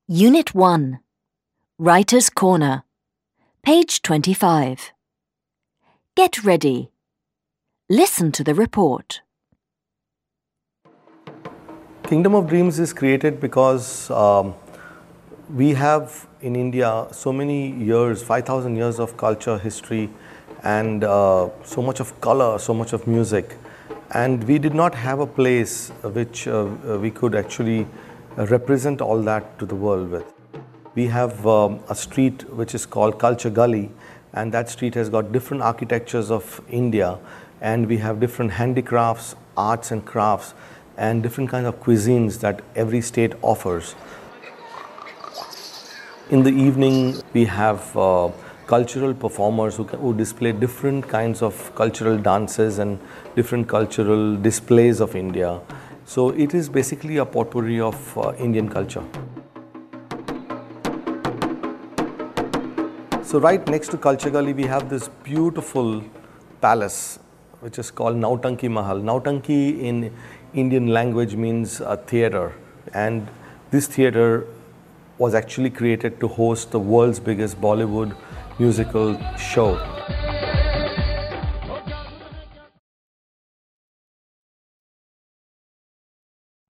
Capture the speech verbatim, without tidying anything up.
Unit one, Writer's Corner, page twenty-five. Get ready. Listen to the report. Kingdom of Dreams is created because um, we have in India so many years, five thousand years of culture, history, and uh, so much of color, so much of music. And we did not have a place which uh, we could actually represent all that to the world with. We have um, a street which is called Culture Gully, and that street has got different architectures of India, and we have different handicrafts, arts and crafts, and different kinds of cuisines that every state offers. In the evening, we have uh, cultural performers who, who display different kinds of cultural dances and different cultural displays of India. So it is basically a potpourri of uh, Indian culture. So right next to Culture Gully, we have this beautiful palace which is called Nautanki Mahal. Nautanki in Indian language means a theatre, and this theatre was actually created to host the world's biggest Bollywood musical show.